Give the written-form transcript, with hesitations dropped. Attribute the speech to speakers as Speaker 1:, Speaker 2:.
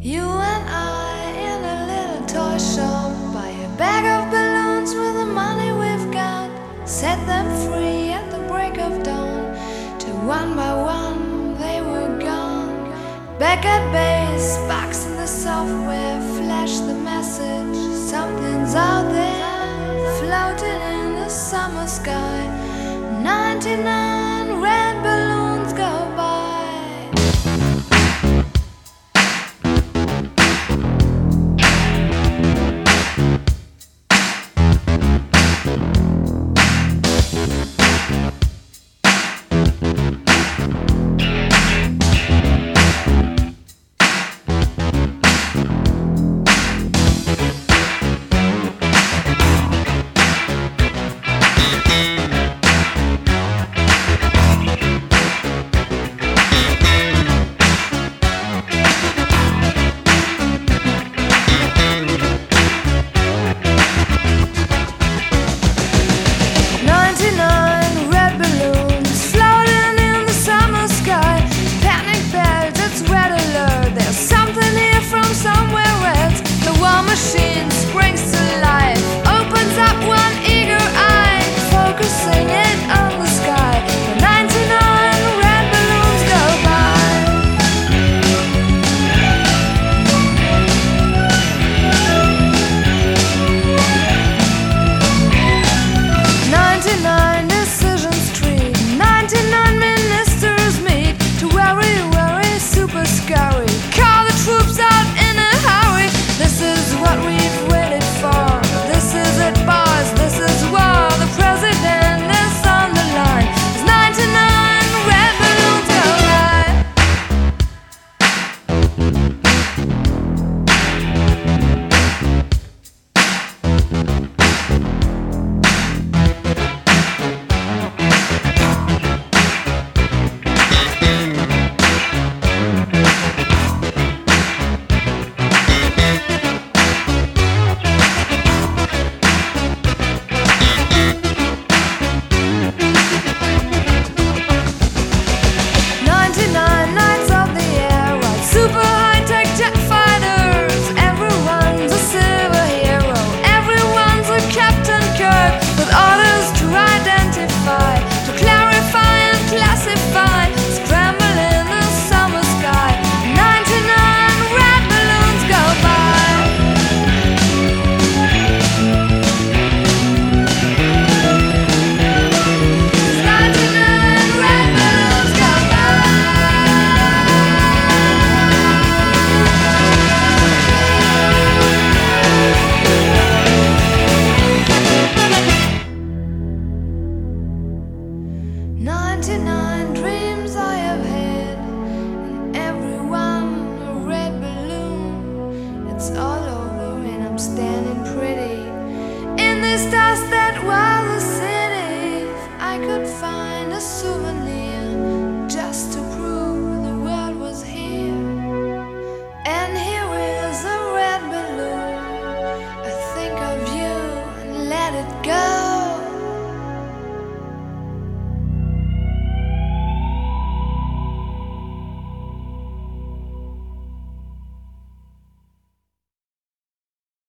Speaker 1: You and I in a little toy shop, buy a bag of balloons with the money we've got, set them free at the break of dawn, till one by one they were gone. Back at base, box in the software, flash the message, something's out there, floating in the summer sky. 99 red balloons go by. Machine springs to life, opens up one eager eye, focusing it on the sky. The 99 red balloons go by. 99 decisions treat, 99 ministers meet to worry, super scurry. Call the troops out in a hurry. This is what we've waited for. This is it, boys. This is war. The president is on the line. There's 99 red balloons go by. Dreams I